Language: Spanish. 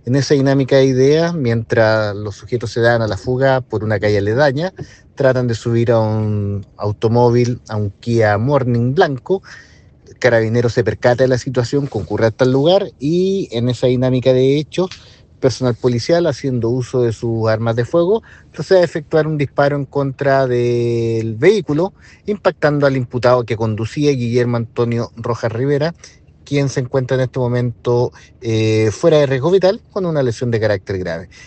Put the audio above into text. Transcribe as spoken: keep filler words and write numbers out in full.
En esa dinámica de ideas, mientras los sujetos se dan a la fuga por una calle aledaña, tratan de subir a un automóvil, a un Kia Morning blanco. Carabineros se percata de la situación, concurre hasta el lugar y en esa dinámica de hechos, personal policial, haciendo uso de sus armas de fuego, procede a efectuar un disparo en contra del vehículo, impactando al imputado que conducía, Guillermo Antonio Rojas Rivera, quien se encuentra en este momento eh, fuera de riesgo vital con una lesión de carácter grave.